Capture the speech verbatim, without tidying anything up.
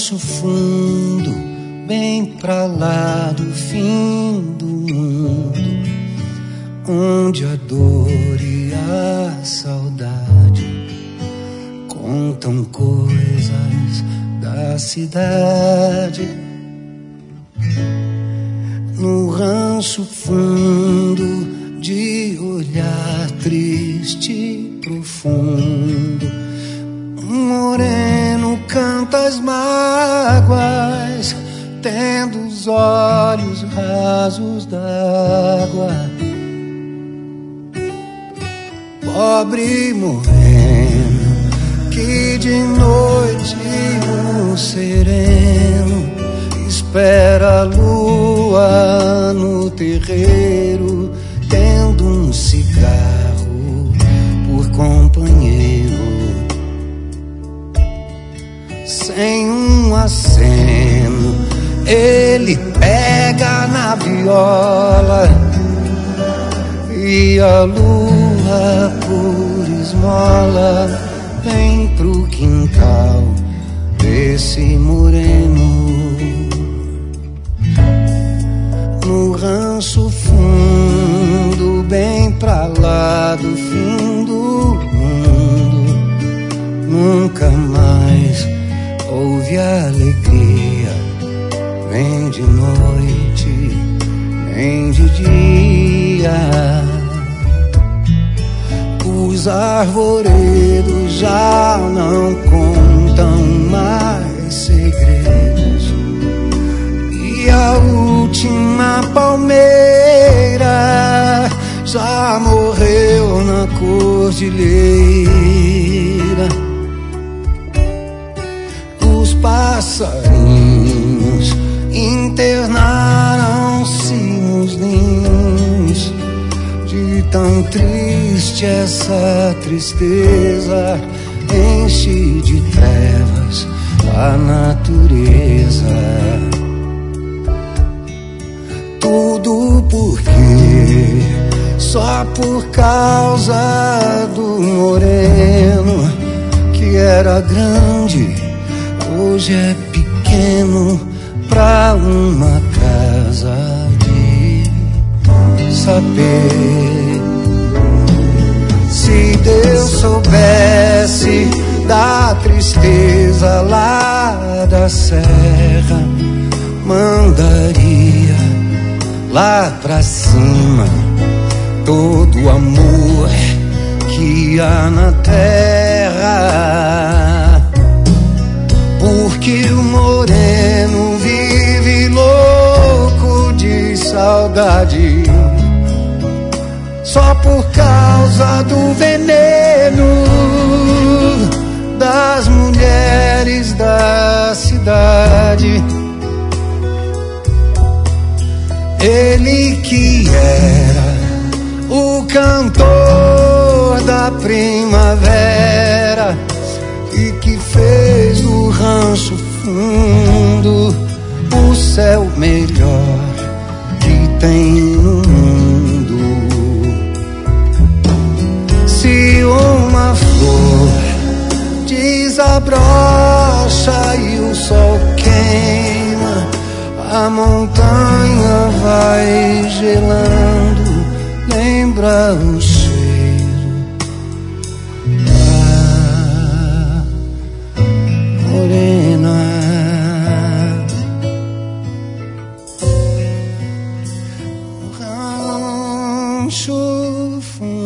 rancho fundo, bem pra lá do fim do mundo, onde a dor e a saudade contam coisas da cidade. No rancho fundo, de olhar triste e profundo, um moreno canta as mágoas, tendo os olhos rasos d'água. Pobre moreno, que de noite no sereno espera a lua no terreiro, tendo um cigarro por companheiro. Sem um aceno, ele pega na viola e a lua por esmola vem pro quintal desse moreno. No rancho fundo, bem pra lá do fim do mundo, nunca mais houve alegria, nem de noite, nem de dia. Os arvoredos já não contam mais segredos, e a última palmeira já morreu na cordilheira. Os passarinhos internaram-se nos ninhos, de tão triste essa tristeza enche de trevas a natureza. Tudo porque só por causa do moreno, que era grande, hoje é pequeno pra uma casa de saber. Se Deus soubesse da tristeza lá da serra, mandaria lá pra cima todo o amor que há na terra. Porque o moreno vive louco de saudade, só por causa do veneno das mulheres da cidade. Ele que era o cantor da primavera e que fez do rancho fundo o céu melhor que tem no mundo. Se uma flor desabrocha e o sol queima, a montanha vai gelando, lembra o cheiro da morena. Rancho fundo.